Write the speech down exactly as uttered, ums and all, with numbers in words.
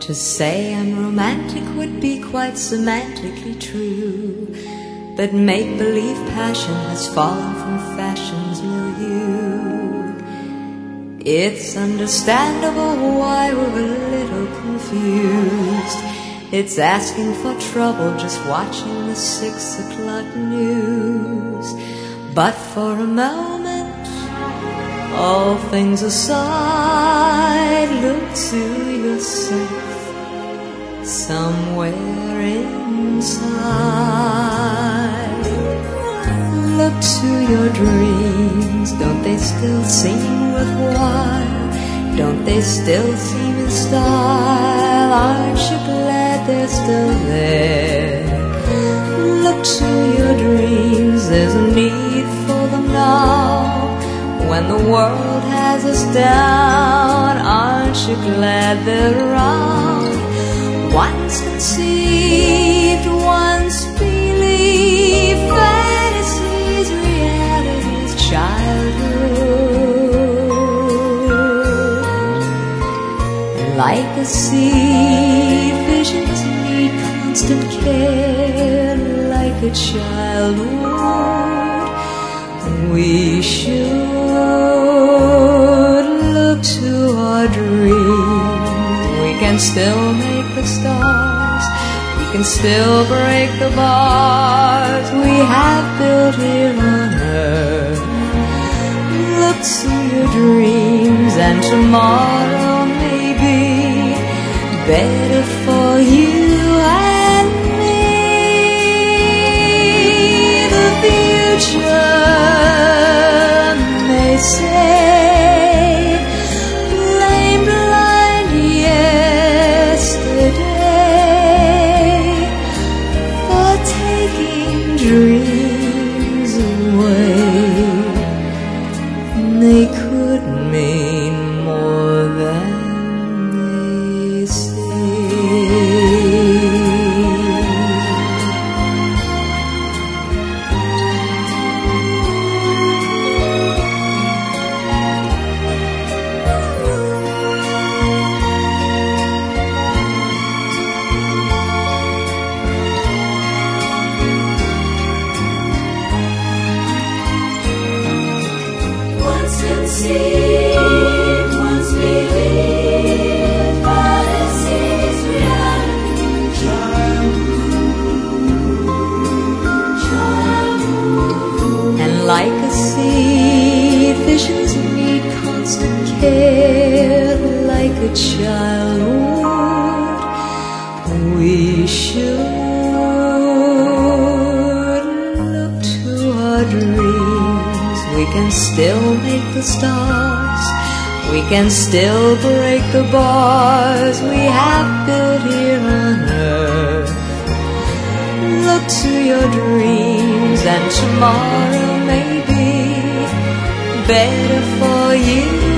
To say I'm romantic would be quite semantically true, but make-believe passion has fallen from fashion's milieu. It's understandable why we're a little confused. It's asking for trouble just watching the six o'clock news. But for a moment, all things aside, look to yourself somewhere inside. Look to your dreams, don't they still seem worthwhile? Don't they still seem in style? Aren't you glad they're still there? Look to your dreams, there's a need for them now. When the world has us down, aren't you glad they're around? Once conceived, once believed, fantasies, realities, childhood. Like a seed, visions need constant care. Like a child would, we should look to our dreams. We can still make the stars, we can still break the bars we have built here on earth. Look to your dreams, and tomorrow may be better for you and me. The future may say, dreams away. They could mean more than they conceived, once believed, fantasies, reality, childhood, childhood. And like a seed, visions need constant care. Like a child would, we should look to our dreams. We can still make the stars, we can still break the bars we have built here on earth. Look to your dreams, and tomorrow may be better for you